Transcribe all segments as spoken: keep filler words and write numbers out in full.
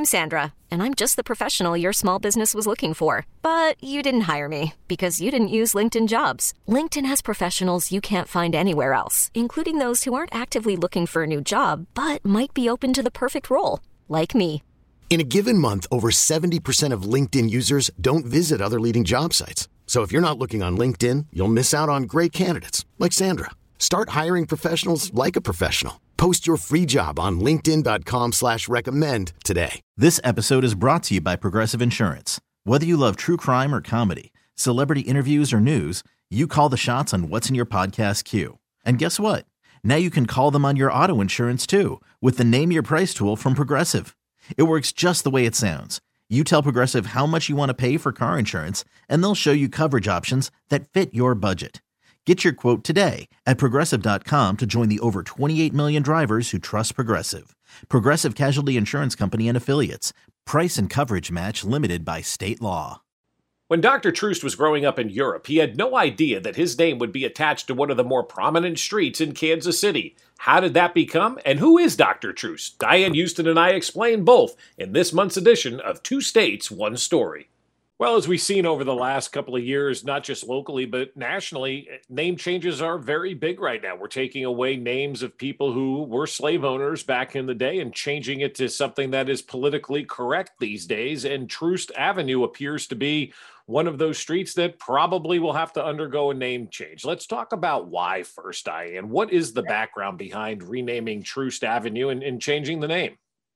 I'm Sandra, and I'm just the professional your small business was looking for. But you didn't hire me because you didn't use LinkedIn Jobs. LinkedIn has professionals you can't find anywhere else, including those who aren't actively looking for a new job, but might be open to the perfect role, like me. In a given month, over seventy percent of LinkedIn users don't visit other leading job sites. So if you're not looking on LinkedIn, you'll miss out on great candidates like Sandra. Start hiring professionals like a professional. Post your free job on linkedin dot com slash recommend today. This episode is brought to you by Progressive Insurance. Whether you love true crime or comedy, celebrity interviews or news, you call the shots on what's in your podcast queue. And guess what? Now you can call them on your auto insurance too with the Name Your Price tool from Progressive. It works just the way it sounds. You tell Progressive how much you want to pay for car insurance, and they'll show you coverage options that fit your budget. Get your quote today at progressive dot com to join the over twenty-eight million drivers who trust Progressive. Progressive Casualty Insurance Company and Affiliates. Price and coverage match limited by state law. When Doctor Troost was growing up in Europe, he had no idea that his name would be attached to one of the more prominent streets in Kansas City. How did that become, and who is Doctor Troost? Diane Houston and I explain both in this month's edition of Two States, One Story. Well, as we've seen over the last couple of years, not just locally, but nationally, name changes are very big right now. We're taking away names of people who were slave owners back in the day and changing it to something that is politically correct these days. And Troost Avenue appears to be one of those streets that probably will have to undergo a name change. Let's talk about why first, Diane. What is the background behind renaming Troost Avenue and, and changing the name?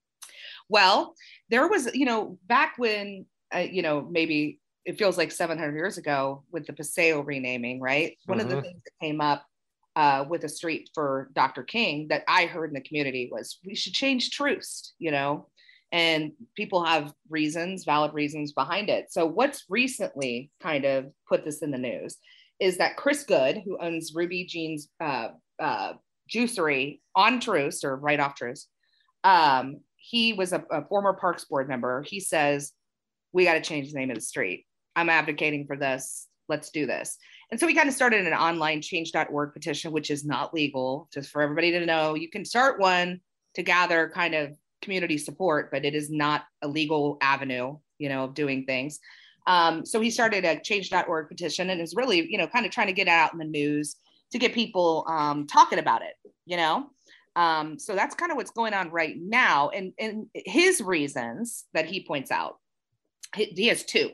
Well, there was, you know, back when, uh, you know, maybe it feels like seven hundred years ago with the Paseo renaming, right? One mm-hmm. of the things that came up uh, with a street for Doctor King that I heard in the community was we should change Troost, you know, and people have reasons, valid reasons behind it. So what's recently kind of put this in the news is that Chris Good, who owns Ruby Jean's uh, uh, juicery on Troost or right off Troost, um, he was a, a former Parks Board member. He says, we got to change the name of the street. I'm advocating for this. Let's do this. And so we kind of started an online change dot org petition, which is not legal, just for everybody to know. You can start one to gather kind of community support, but it is not a legal avenue, you know, of doing things. Um, so he started a change dot org petition and is really, you know, kind of trying to get it out in the news to get people um, talking about it, you know? Um, so that's kind of what's going on right now. And, and his reasons that he points out, he, he has two.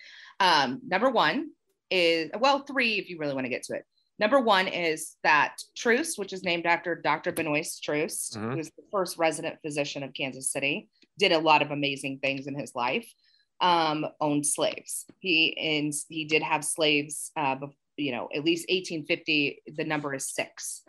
Um, number one is, well, three, if you really want to get to it. Number one is that Troost, which is named after Doctor Benoist Troost, mm-hmm. who was the first resident physician of Kansas City, did a lot of amazing things in his life, um, owned slaves. He and he did have slaves, uh, you know, at least eighteen fifty, the number is six.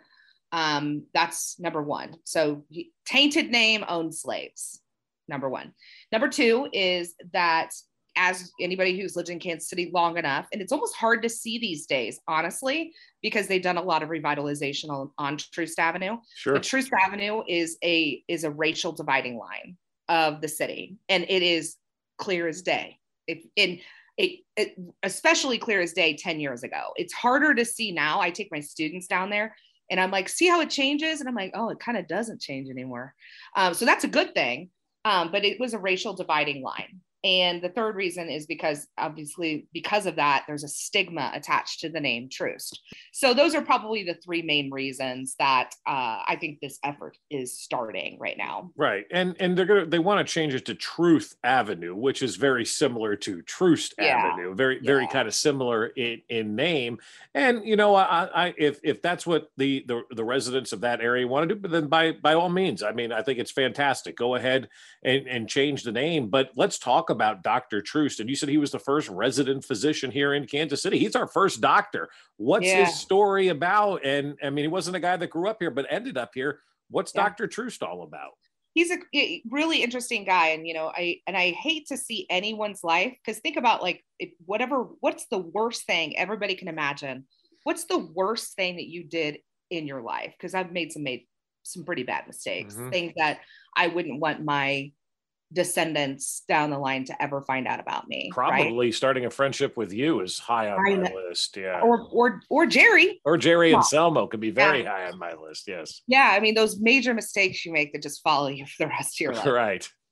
Um, that's number one. So he, tainted name, owned slaves, number one. Number two is that as anybody who's lived in Kansas City long enough, and it's almost hard to see these days, honestly, because they've done a lot of revitalization on, on Troost Avenue. Sure. But Troost Avenue is a is a racial dividing line of the city, and it is clear as day. It, in it, it especially clear as day ten years ago. It's harder to see now. I take my students down there, and I'm like, see how it changes, and I'm like, oh, it kind of doesn't change anymore. Um, so that's a good thing. Um, but it was a racial dividing line. And the third reason is because obviously because of that, there's a stigma attached to the name Troost. So those are probably the three main reasons that uh, I think this effort is starting right now. Right. And and they're going to, they want to change it to Truth Avenue, which is very similar to Troost yeah. Avenue, very, yeah. very kind of similar in, in name. And, you know, I, I if if that's what the, the, the residents of that area want to do, but then by, by all means, I mean, I think it's fantastic. Go ahead and, and change the name, but let's talk about Doctor Troost. And you said he was the first resident physician here in Kansas City. He's our first doctor. What's yeah. his story about? And I mean, he wasn't a guy that grew up here, but ended up here. What's yeah. Doctor Troost all about? He's a, a really interesting guy. And, you know, I, and I hate to see anyone's life, because think about like, if whatever, what's the worst thing everybody can imagine? What's the worst thing that you did in your life? Because I've made some, made some pretty bad mistakes, mm-hmm. things that I wouldn't want my descendants down the line to ever find out about me. Probably right? Starting a friendship with you is high on I my know. list. Yeah. Or or or Jerry. Or Jerry and Selmo could be very yeah. high on my list. Yes. Yeah. I mean, those major mistakes you make that just follow you for the rest of your life. Right.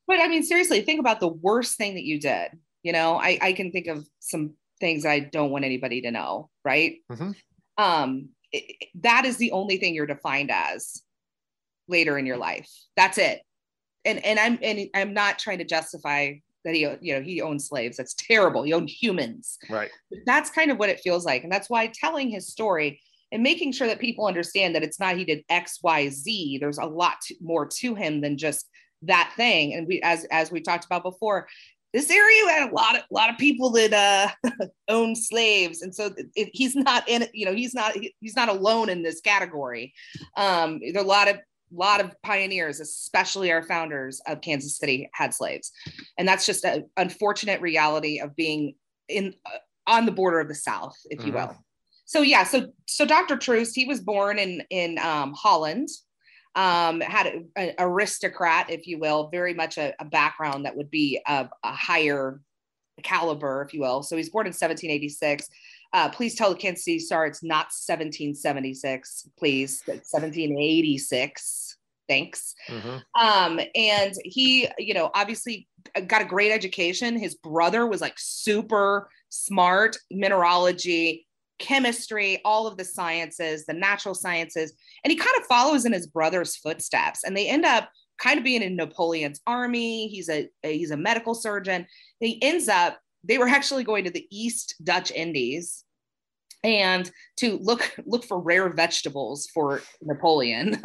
But I mean, seriously, think about the worst thing that you did. You know, I, I can think of some things I don't want anybody to know, right? Mm-hmm. Um, it, that is the only thing you're defined as later in your life. That's it. And and I'm and I'm not trying to justify that he, you know, he owned slaves. That's terrible. He owned humans. Right. But that's kind of what it feels like. And that's why telling his story and making sure that people understand that it's not he did X, Y, Z. There's a lot to, more to him than just that thing. And we, as as we talked about before, this area had a lot of a lot of people that uh, owned slaves, and so it, he's not in. You know, he's not he's not alone in this category. Um, there are a lot of lot of pioneers, especially our founders of Kansas City, had slaves, and that's just an unfortunate reality of being in uh, on the border of the South, if you mm-hmm. will. So yeah, so so Doctor Troost, he was born in in um, Holland, um, had an aristocrat, if you will, very much a, a background that would be a, a higher caliber, if you will. So he's born in seventeen eighty-six. Uh, please tell the Kansas City Star it's not seventeen seventy-six, please. It's seventeen eighty-six. Thanks. Mm-hmm. Um, and he, you know, obviously got a great education. His brother was like super smart, mineralogy, chemistry, all of the sciences, the natural sciences. And he kind of follows in his brother's footsteps. And they end up kind of being in Napoleon's army. He's a, a he's a medical surgeon. He ends up They were actually going to the East Dutch Indies and to look look for rare vegetables for Napoleon.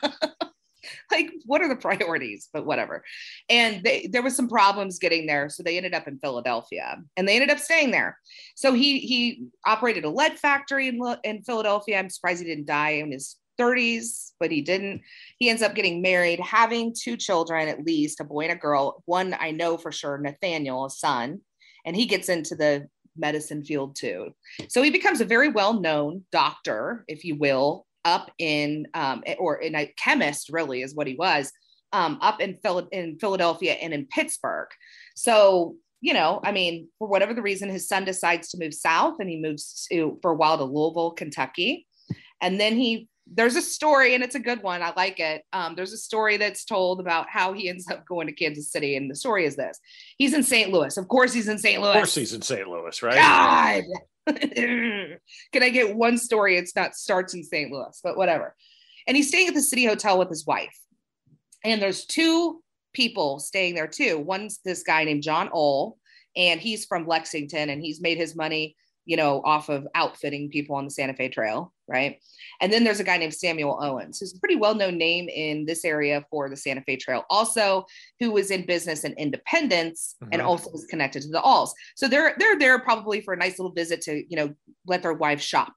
Like, what are the priorities? But whatever. And they, there was some problems getting there, so they ended up in Philadelphia, and they ended up staying there. So he he operated a lead factory in, in Philadelphia. I'm surprised he didn't die in his thirties, but he didn't. He ends up getting married, having two children, at least a boy and a girl. One I know for sure, Nathaniel, a son. And he gets into the medicine field too. So he becomes a very well-known doctor, if you will, up in, um, or in a chemist really is what he was, um, up in, Phil- in Philadelphia and in Pittsburgh. So, you know, I mean, for whatever the reason, his son decides to move south, and he moves to, for a while, to Louisville, Kentucky. And then he There's a story, and it's a good one. I like it. Um, there's a story that's told about how he ends up going to Kansas City. And the story is this. He's in Saint Louis. Of course he's in Saint Louis. Of course he's in Saint Louis, right? God! Can I get one story? It's not starts in Saint Louis, but whatever. And he's staying at the City Hotel with his wife. And there's two people staying there too. One's this guy named John Ohl, and he's from Lexington, and he's made his money, you know, off of outfitting people on the Santa Fe Trail, right? And then there's a guy named Samuel Owens, who's a pretty well-known name in this area for the Santa Fe Trail, also who was in business in Independence mm-hmm. and also was connected to the Alls. So they're they're there probably for a nice little visit to, you know, let their wives shop.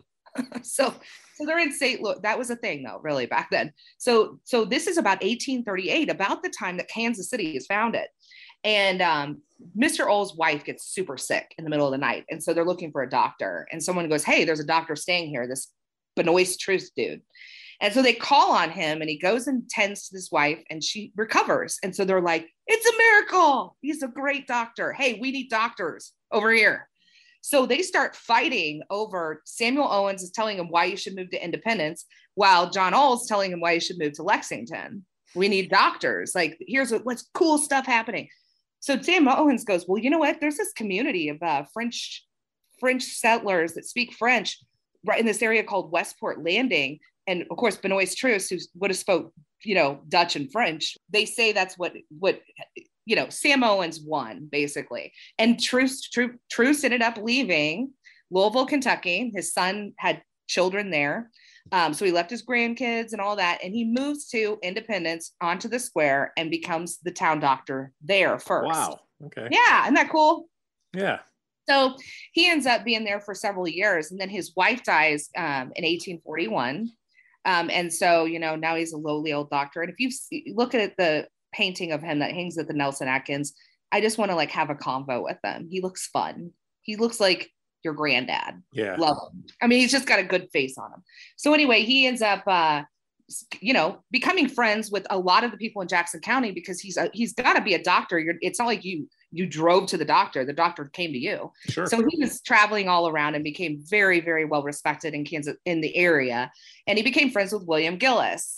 so so they're in Saint Louis. That was a thing though, really back then. So so this is about eighteen thirty-eight, about the time that Kansas City is founded. And um, Mister Ohl's wife gets super sick in the middle of the night. And so they're looking for a doctor. And someone goes, hey, there's a doctor staying here, this Benoist Troost dude. And so they call on him, and he goes and tends to this wife, and she recovers. And so they're like, it's a miracle. He's a great doctor. Hey, we need doctors over here. So they start fighting over Samuel Owens is telling him why you should move to Independence, while John Ohl's telling him why you should move to Lexington. We need doctors. Like, here's what, what's cool stuff happening. So Samuel Owens goes, well, you know what? There's this community of uh, French French settlers that speak French right in this area called Westport Landing. And of course, Benoist Troost, who would have spoke, you know, Dutch and French, they say that's what, what, you know, Sam Owens won basically. And Troost, Troost, Troost ended up leaving Louisville, Kentucky. His son had children there. Um, so he left his grandkids and all that, and he moves to Independence onto the square and becomes the town doctor there first. Wow. Okay. Yeah. Isn't that cool? Yeah. So he ends up being there for several years, and then his wife dies um, in eighteen forty-one. Um, and so, you know, now he's a lowly old doctor. And if you see, look at the painting of him that hangs at the Nelson Atkins, I just want to like have a convo with him. He looks fun. He looks like your granddad. Yeah. Love him. I mean, he's just got a good face on him. So anyway, he ends up, uh, you know, becoming friends with a lot of the people in Jackson County because he's a, he's got to be a doctor. You're, it's not like you you drove to the doctor. The doctor came to you. Sure. So he was traveling all around and became very, very well respected in Kansas, in the area. And he became friends with William Gillis.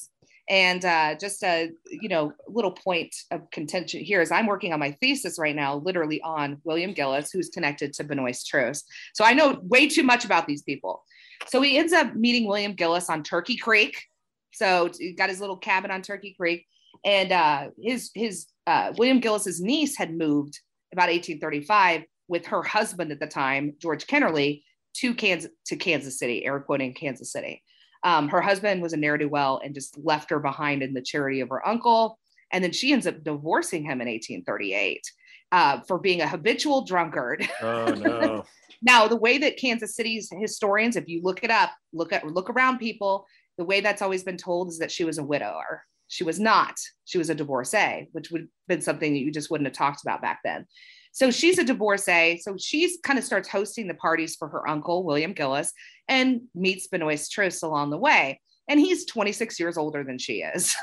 And uh, just a, you know, little point of contention here is I'm working on my thesis right now, literally on William Gillis, who's connected to Benoist Truist. So I know way too much about these people. So he ends up meeting William Gillis on Turkey Creek. So he got his little cabin on Turkey Creek. And uh, his, his uh, William Gillis's niece had moved about eighteen thirty-five with her husband at the time, George Kennerly, to Kansas, to Kansas City, air quoting Kansas City. Um, her husband was a ne'er-do-well and just left her behind in the charity of her uncle. And then she ends up divorcing him in eighteen thirty-eight uh, for being a habitual drunkard. Oh, no. Now, the way that Kansas City's historians, if you look it up, look at look around people, the way that's always been told is that she was a widower. She was not. She was a divorcee, which would have been something that you just wouldn't have talked about back then. So she's a divorcee. So she's kind of starts hosting the parties for her uncle, William Gillis, and meets Benoist Truist along the way. And he's twenty-six years older than she is.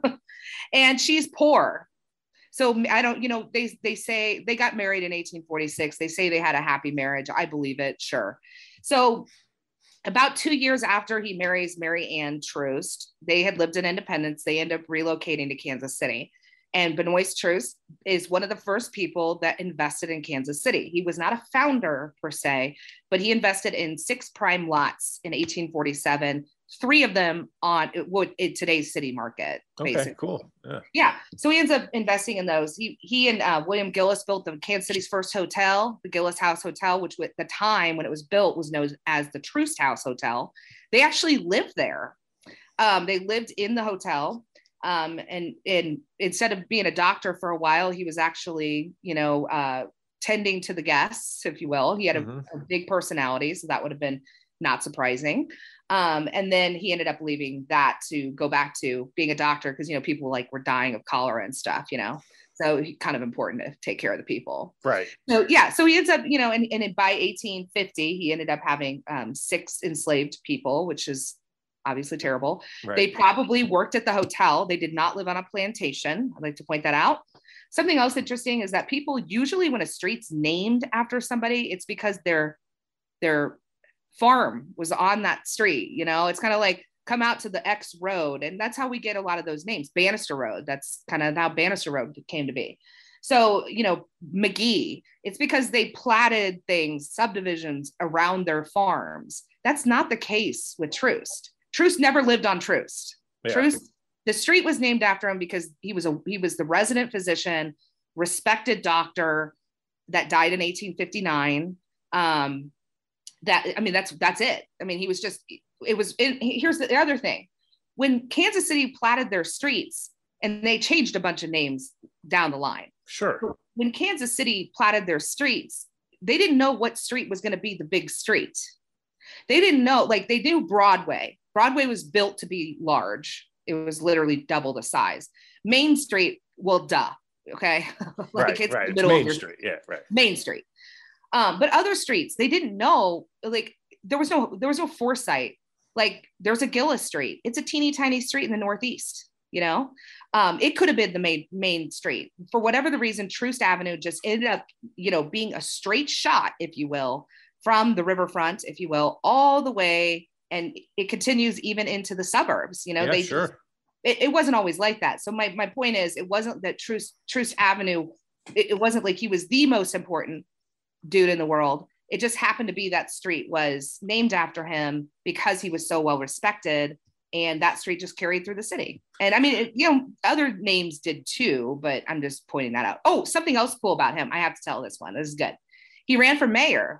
And she's poor. So I don't, you know, they, they say they got married in eighteen forty-six. They say they had a happy marriage. I believe it. Sure. So about two years after he marries Mary Ann Truist, they had lived in Independence. They end up relocating to Kansas City. And Benoist Truist is one of the first people that invested in Kansas City. He was not a founder per se, but he invested in six prime lots in eighteen forty-seven, three of them on in today's city market. Okay, basically. cool. Yeah. Yeah. So he ends up investing in those. He he and uh, William Gillis built the Kansas City's first hotel, the Gillis House Hotel, which at the time when it was built was known as the Truist House Hotel. They actually lived there. Um, they lived in the hotel. Um, and, and instead of being a doctor for a while, he was actually, you know, uh, tending to the guests, if you will. He had a, mm-hmm. a big personality, so that would have been not surprising. Um, and then he ended up leaving that to go back to being a doctor because, you know, people like were dying of cholera and stuff, you know, so he, kind of important to take care of the people. Right. So, yeah, so he ends up, you know, and, and by eighteen fifty, he ended up having um, six enslaved people, which is obviously terrible. Right. They probably worked at the hotel. They did not live on a plantation. I'd like to point that out. Something else interesting is that people usually, when a street's named after somebody, it's because their their farm was on that street. You know, it's kind of like come out to the X road. And that's how we get a lot of those names. Bannister Road. That's kind of how Bannister Road came to be. So, you know, McGee, it's because they platted things, subdivisions around their farms. That's not the case with Truist. Truist never lived on Truist. Yeah. Truist, the street was named after him because he was a he was the resident physician, respected doctor that died in eighteen fifty-nine. Um, that I mean, that's that's it. I mean, he was just it was. It, here's the other thing: when Kansas City platted their streets, and they changed a bunch of names down the line. Sure. When Kansas City platted their streets, they didn't know what street was going to be the big street. They didn't know, like they knew Broadway. Broadway was built to be large. It was literally double the size. Main Street, well, duh. Okay. Like right, it's right. the middle Main of your, Street. Yeah, right. Main Street. Um, but other streets, they didn't know, like there was no, there was no foresight. Like there's a Gillis Street. It's a teeny tiny street in the Northeast, you know? Um, it could have been the main, main street. For whatever the reason, Truist Avenue just ended up, you know, being a straight shot, if you will, from the riverfront, if you will, all the way. And it continues even into the suburbs, you know, yeah, they sure. just, it, it wasn't always like that. So my, my point is, it wasn't that Truist, Truist Avenue, it, it wasn't like he was the most important dude in the world. It just happened to be that street was named after him because he was so well respected. And that street just carried through the city. And I mean, it, you know, other names did too, but I'm just pointing that out. Oh, something else cool about him. I have to tell this one. This is good. He ran for mayor.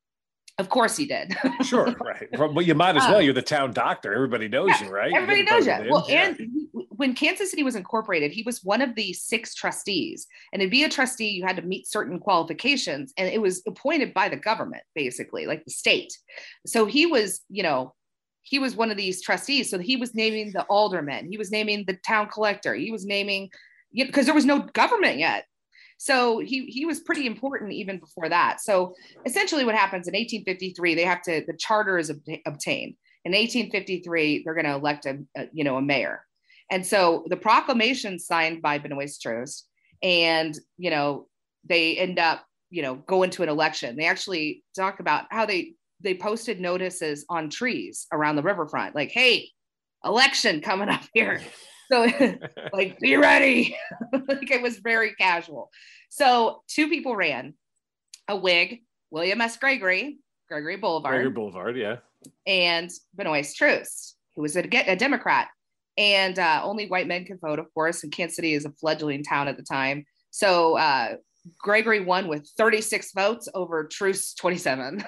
Of course he did. Sure, right. Well, you might as well. You're the town doctor. Everybody knows yeah, you, right? Everybody you knows you. Well, yeah. and when Kansas City was incorporated, he was one of the six trustees. And to be a trustee, you had to meet certain qualifications. And it was appointed by the government, basically, like the state. So he was, you know, he was one of these trustees. So he was naming the alderman. He was naming the town collector. He was naming, you know, because there was no government yet. So he he was pretty important even before that. So essentially what happens in eighteen fifty-three, they have to, the charter is ob- obtained. In eighteen fifty-three, they're going to elect a, a, you know, a mayor. And so the proclamation signed by Benoist Truist, and, you know, they end up, you know, going to an election. They actually talk about how they, they posted notices on trees around the riverfront, like, hey, election coming up here. So like, be ready. Like it was very casual. So two people ran, a Whig, William S. Gregory, Gregory Boulevard. Gregory Boulevard, yeah. And Benoist Truist, who was a, a Democrat. And uh, only white men could vote, of course. And Kansas City is a fledgling town at the time. So uh, Gregory won with thirty-six votes over Truist twenty-seven.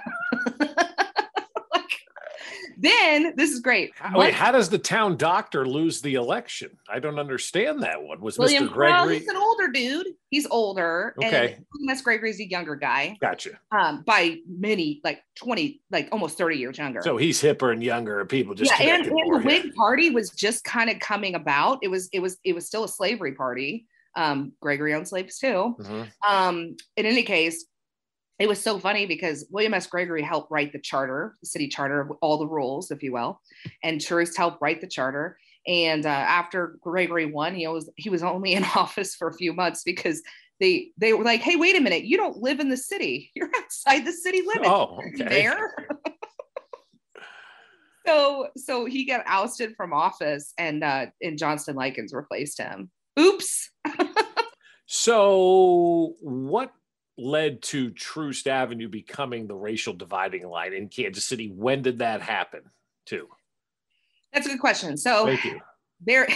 Then this is great. How, wait, how does the town doctor lose the election? I don't understand that one. Was William Mister Gregory? Well, he's an older dude. He's older. Okay. And William S. Gregory's a younger guy. Gotcha. Um, by many, like twenty, like almost thirty years younger. So he's hipper and younger, and people just yeah. And, and more, the Whig yeah. Party was just kind of coming about. It was, it was, it was still a slavery party. Um, Gregory owned slaves too. Mm-hmm. Um, in any case. It was so funny because William S. Gregory helped write the charter, the city charter, all the rules, if you will, and Truist helped write the charter. And uh, after Gregory won, he was he was only in office for a few months because they they were like, "Hey, wait a minute! You don't live in the city. You're outside the city limits. Oh, okay. There." so so he got ousted from office, and uh, and Johnston Likens replaced him. Oops. So what led to Truist Avenue becoming the racial dividing line in Kansas City? When did that happen too? That's a good question. So thank you. There,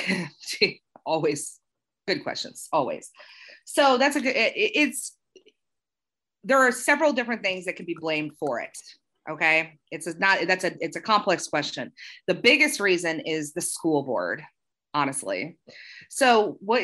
always good questions, always. So that's a good, it, it's, there are several different things that can be blamed for it. Okay. It's a, not, that's a, it's a complex question. The biggest reason is the school board, honestly. So what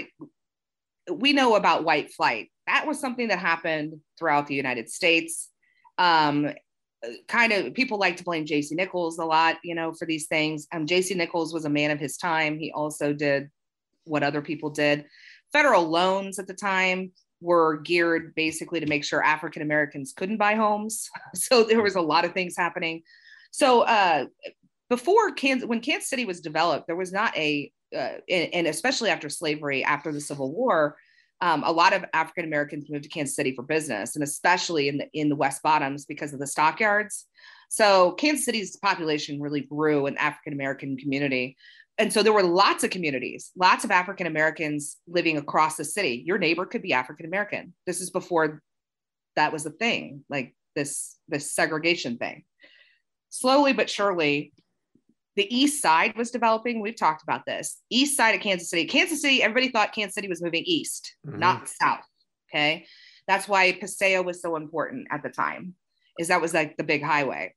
we know about white flight, that was something that happened throughout the United States. Um, kind of people like to blame J C Nichols a lot, you know, for these things. Um, J C Nichols was a man of his time. He also did what other people did. Federal loans at the time were geared basically to make sure African Americans couldn't buy homes. So there was a lot of things happening. So uh, before Kansas, when Kansas City was developed, there was not a, uh, and, and especially after slavery, after the Civil War, Um, a lot of African Americans moved to Kansas City for business, and especially in the in the West Bottoms because of the stockyards. So Kansas City's population really grew in African American community, and so there were lots of communities, lots of African Americans living across the city. Your neighbor could be African American. This is before that was a thing, like this this segregation thing. Slowly but surely, the East Side was developing. We've talked about this. East side of Kansas City. Kansas City, everybody thought Kansas City was moving east, mm-hmm. not south, okay? That's why Paseo was so important at the time, is that was like the big highway.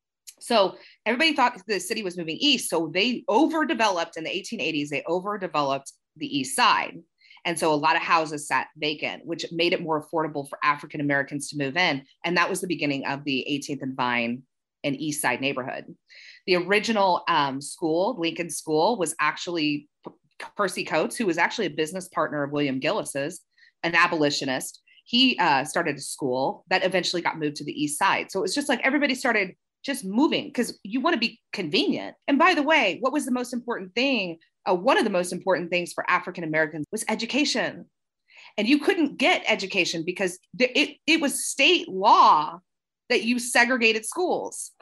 So everybody thought the city was moving east, so they overdeveloped in the eighteen eighties, they overdeveloped the East Side. And so a lot of houses sat vacant, which made it more affordable for African Americans to move in. And that was the beginning of the eighteenth and Vine and East Side neighborhood. The original um, school, Lincoln School, was actually Percy Coates, who was actually a business partner of William Gillis's, an abolitionist. He uh, started a school that eventually got moved to the East Side. So it was just like everybody started just moving because you want to be convenient. And by the way, what was the most important thing? Uh, one of the most important things for African Americans was education. And you couldn't get education because it, it was state law that you segregated schools.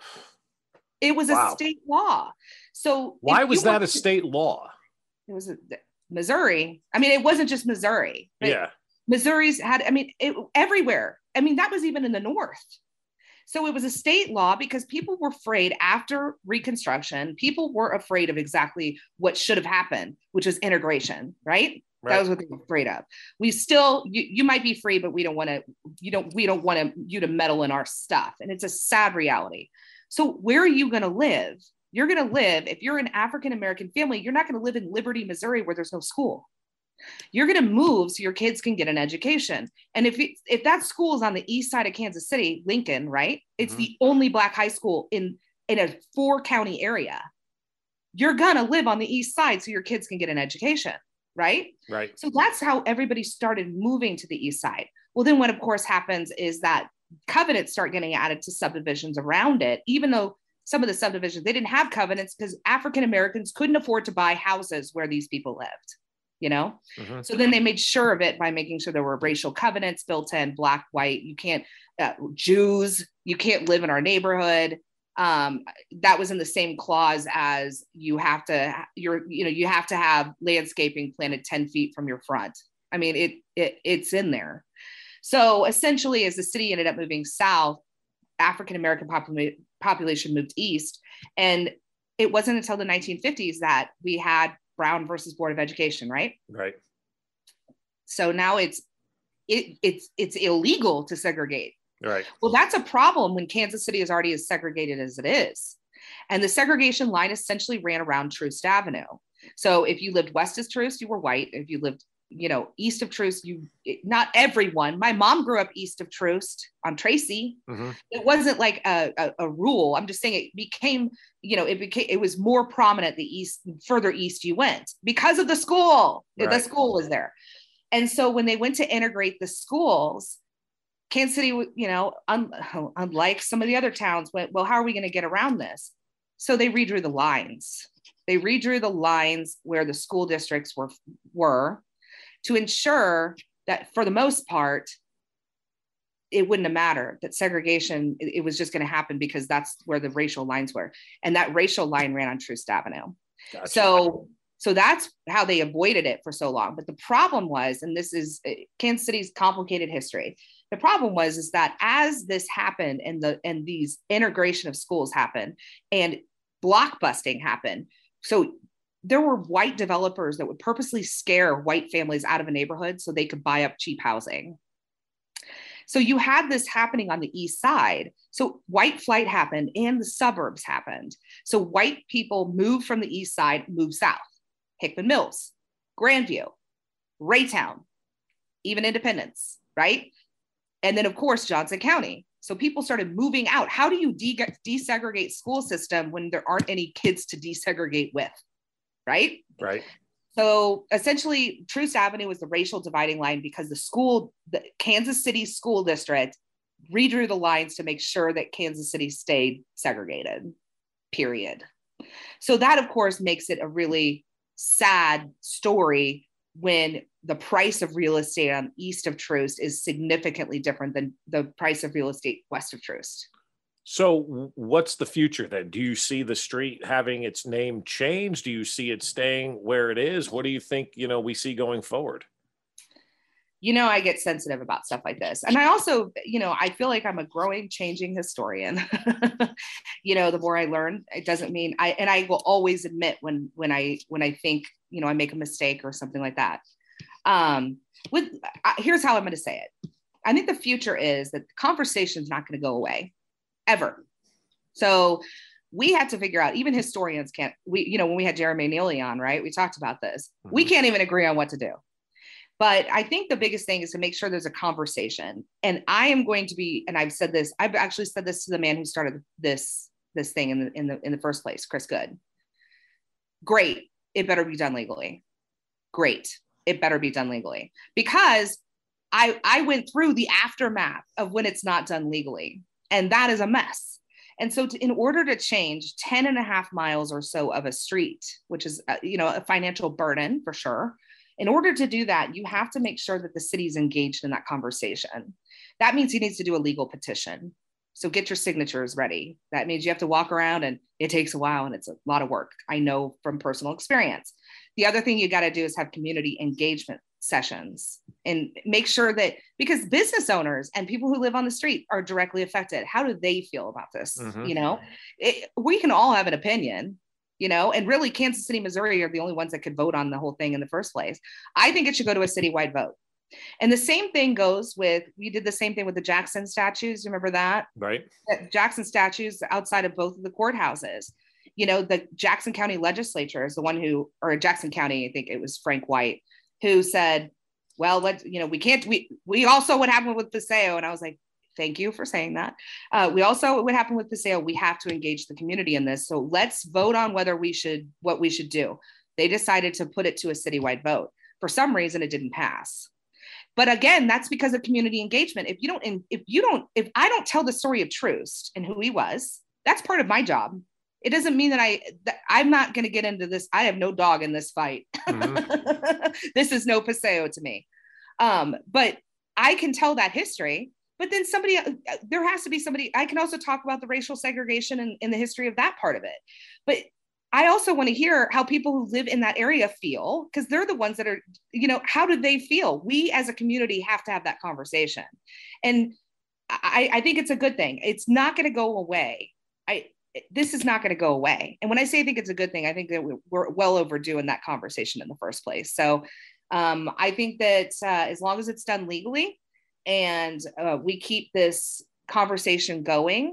It was wow. a state law. So why was that a state law? It was a, Missouri. I mean, it wasn't just Missouri. Yeah. Missouri's had, I mean, it, everywhere. I mean, that was even in the North. So it was a state law because people were afraid after Reconstruction, people were afraid of exactly what should have happened, which was integration, right? Right. That was what they were afraid of. We still, you, you might be free, but we don't want to, you don't, we don't want to, you to meddle in our stuff. And it's a sad reality. So where are you going to live? You're going to live, if you're an African-American family, you're not going to live in Liberty, Missouri, where there's no school. You're going to move so your kids can get an education. And if it, if that school is on the east side of Kansas City, Lincoln, right? It's mm-hmm. the only Black high school in, in a four county area. You're going to live on the east side so your kids can get an education, right? Right. So that's how everybody started moving to the east side. Well, then what of course happens is that covenants start getting added to subdivisions around it, even though some of the subdivisions, they didn't have covenants because African Americans couldn't afford to buy houses where these people lived, you know? Mm-hmm. So then they made sure of it by making sure there were racial covenants built in, Black, white, you can't, uh, Jews, you can't live in our neighborhood. Um, that was in the same clause as you have to, you're, you know, you have to have landscaping planted ten feet from your front. I mean, it, it it's in there. So essentially, as the city ended up moving south, African-American popula- population moved east. And it wasn't until the nineteen fifties that we had Brown versus Board of Education, right? Right. So now it's, it, it's, it's illegal to segregate. Right. Well, that's a problem when Kansas City is already as segregated as it is. And the segregation line essentially ran around Troost Avenue. So if you lived west of Troost, you were white. If you lived, you know, east of Troost, you, not everyone. My mom grew up east of Troost on Tracy. Mm-hmm. It wasn't like a, a, a rule. I'm just saying it became, you know, it became, it was more prominent the east, further east you went because of the school. Right. The school was there. And so when they went to integrate the schools, Kansas City, you know, un, unlike some of the other towns, went, well, how are we going to get around this? So they redrew the lines. They redrew the lines where the school districts were, were to ensure that for the most part, it wouldn't have mattered, that segregation, it, it was just going to happen because that's where the racial lines were. And that racial line ran on Troost Avenue. Gotcha. So, so that's how they avoided it for so long. But the problem was, and this is Kansas City's complicated history, the problem was, is that as this happened and the, and these integration of schools happened and blockbusting happened. So there were white developers that would purposely scare white families out of a neighborhood so they could buy up cheap housing. So you had this happening on the east side. So white flight happened and the suburbs happened. So white people moved from the east side, moved south. Hickman Mills, Grandview, Raytown, even Independence, right? And then, of course, Johnson County. So people started moving out. How do you de- desegregate school system when there aren't any kids to desegregate with, right? Right. So essentially, Troost Avenue was the racial dividing line because the school, the Kansas City School District redrew the lines to make sure that Kansas City stayed segregated, period. So that, of course, makes it a really sad story when the price of real estate on east of Troost is significantly different than the price of real estate west of Troost. So what's the future then? Do you see the street having its name changed? Do you see it staying where it is? What do you think, you know, we see going forward? You know, I get sensitive about stuff like this. And I also, you know, I feel like I'm a growing, changing historian. You know, the more I learn, it doesn't mean I, and I will always admit when, when I, when I think, you know, I make a mistake or something like that. Um, with, uh, here's how I'm going to say it. I think the future is that the conversation is not going to go away ever. So we had to figure out, even historians can't, we, you know, when we had Jeremy Neely on, right, we talked about this. Mm-hmm. We can't even agree on what to do. But I think the biggest thing is to make sure there's a conversation. And I am going to be, and I've said this, I've actually said this to the man who started this, this thing in the, in the, in the first place, Chris Good. Great. It better be done legally. Great. It better be done legally, because I, I went through the aftermath of when it's not done legally, and that is a mess. And so to, in order to change ten and a half miles or so of a street, which is, uh, you know, a financial burden for sure. In order to do that, you have to make sure that the city's engaged in that conversation. That means he needs to do a legal petition. So get your signatures ready. That means you have to walk around, and it takes a while and it's a lot of work. I know from personal experience. The other thing you got to do is have community engagement sessions and make sure that, because business owners and people who live on the street are directly affected. How do they feel about this? Mm-hmm. You know, it, we can all have an opinion. You know, and really Kansas City, Missouri are the only ones that could vote on the whole thing in the first place. I think it should go to a citywide vote. And the same thing goes with, we did the same thing with the Jackson statues. Remember that? Right. That Jackson statues outside of both of the courthouses. You know, the Jackson County legislature is the one who, or Jackson County, I think it was Frank White, who said, well, let's, you know, we can't, we, we also what happened with Paseo. And I was like, thank you for saying that. Uh, we also, what happened with Paseo, we have to engage the community in this. So let's vote on whether we should, what we should do. They decided to put it to a citywide vote. For some reason, it didn't pass. But again, that's because of community engagement. If you don't, if you don't, if I don't tell the story of Troost and who he was, that's part of my job. It doesn't mean that I, that I'm not going to get into this. I have no dog in this fight. Mm-hmm. This is no Paseo to me. Um, but I can tell that history, But then somebody, there has to be somebody, I can also talk about the racial segregation and, and the history of that part of it. But I also want to hear how people who live in that area feel, because they're the ones that are, you know, how do they feel? We as a community have to have that conversation. And I, I think it's a good thing. It's not going to go away. I, this is not going to go away. And when I say I think it's a good thing, I think that we're well overdue in that conversation in the first place. So um, I think that uh, as long as it's done legally and uh, we keep this conversation going,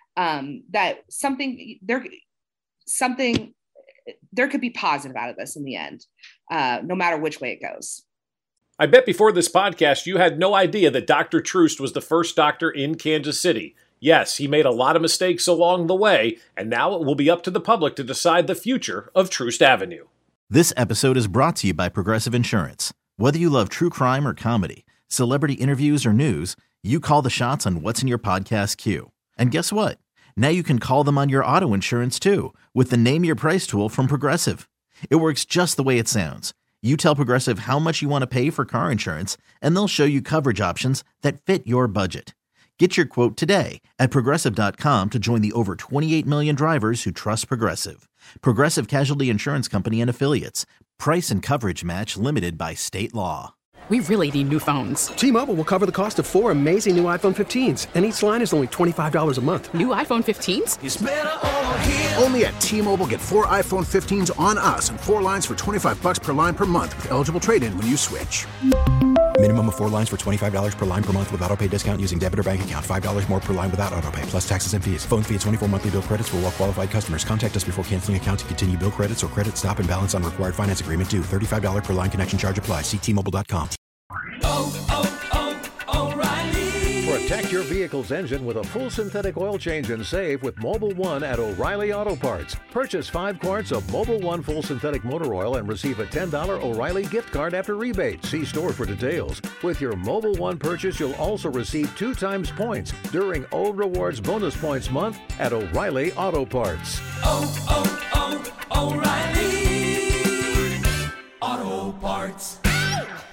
um, that something there, something there could be positive out of this in the end, uh, no matter which way it goes. I bet before this podcast, you had no idea that Doctor Troost was the first doctor in Kansas City. Yes, he made a lot of mistakes along the way, and now it will be up to the public to decide the future of Troost Avenue. This episode is brought to you by Progressive Insurance. Whether you love true crime or comedy, celebrity interviews or news, you call the shots on what's in your podcast queue. And guess what? Now you can call them on your auto insurance too, with the Name Your Price tool from Progressive. It works just the way it sounds. You tell Progressive how much you want to pay for car insurance, and they'll show you coverage options that fit your budget. Get your quote today at Progressive dot com to join the over twenty-eight million drivers who trust Progressive. Progressive Casualty Insurance Company and Affiliates. Price and coverage match limited by state law. We really need new phones. T-Mobile will cover the cost of four amazing new iPhone fifteens, and each line is only twenty-five dollars a month. New iPhone fifteens? It's better over here. Only at T-Mobile, get four iPhone fifteens on us and four lines for twenty-five bucks per line per month with eligible trade-in when you switch. Minimum of four lines for twenty-five dollars per line per month with autopay discount using debit or bank account. five dollars more per line without autopay, plus taxes and fees. Phone fee at twenty-four monthly bill credits for well-qualified customers. Contact us before canceling account to continue bill credits or credit stop and balance on required finance agreement due. thirty-five dollars per line connection charge applies. See T Mobile dot com. Oh, oh, oh, O'Reilly. Protect your vehicle's engine with a full synthetic oil change and save with Mobil one at O'Reilly Auto Parts. Purchase five quarts of Mobil one full synthetic motor oil and receive a ten dollars O'Reilly gift card after rebate. See store for details. With your Mobil one purchase, you'll also receive two times points during O Rewards Bonus Points Month at O'Reilly Auto Parts. Oh, oh, oh, O'Reilly Auto Parts.